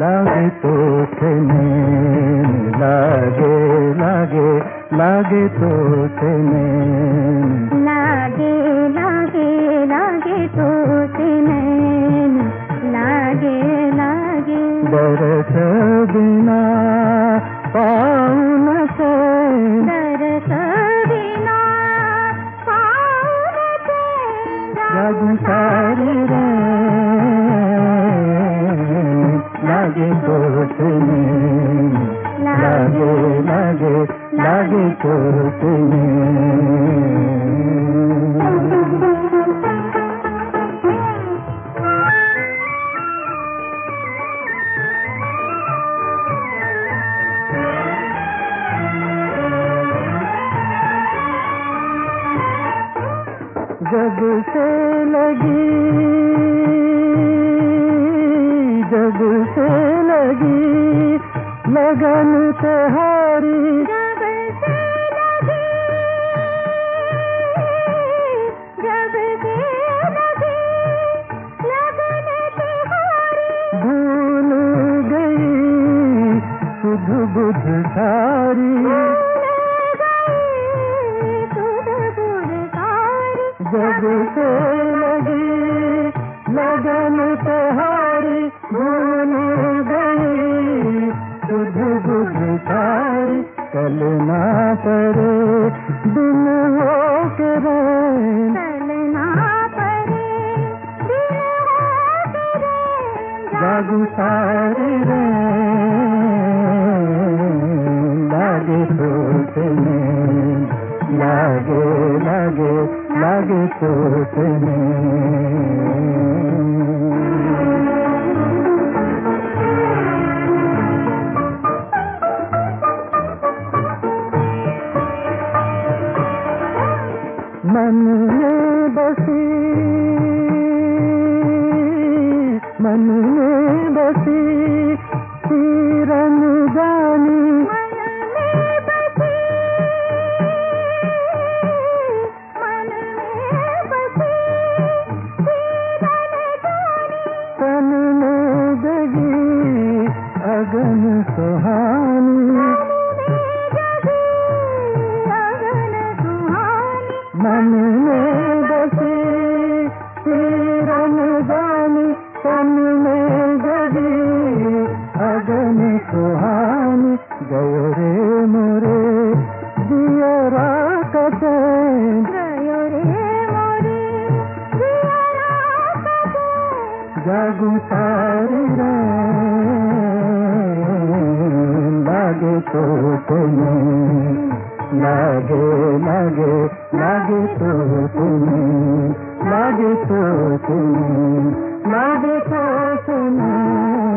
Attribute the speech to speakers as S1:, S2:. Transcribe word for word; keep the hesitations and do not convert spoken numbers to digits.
S1: लागे तो नैन, लागे लागे लागे तो नैन,
S2: लागे लागे लागे तो नैन, लागे लागे
S1: बरस बिना पाऊं न चैन,
S2: दरस बिना पाऊं न चैन,
S1: जागूं सारी रात लागे तो नैन, लागे लागे लागे तो नैन। जब से लगी जब से लगी लगन तुम्हारी,
S2: जब से लगी जब से लगी लगन तुम्हारी,
S1: भूल गई सुध बुध सारी, जब से लगी लगन तुम्हारी, भूल गई सुध बुध सारी, कल ना पड़े दिन हो के रैन,
S2: चलना पड़े दिन हो तेरे,
S1: जागू सारी रैन, लागे तो नैन, लागे लागे लागे तो नैन। मन में बसी मन में बसी तीरन जानी,
S2: मन में बसी मन में बसी तीरन जानी,
S1: तन में जगी अगन सुहानी, मन में बसी तीरन जानी, तन में जगी अगन सुहानी, गयो रे मोरे दियरा का चैन,
S2: गयो रे मोरे दियरा का चैन,
S1: जागू सारी रैन, लागे तो नैन, लागे लागे लागे तो नैन, लागे तो नैन, लागे तो नैन।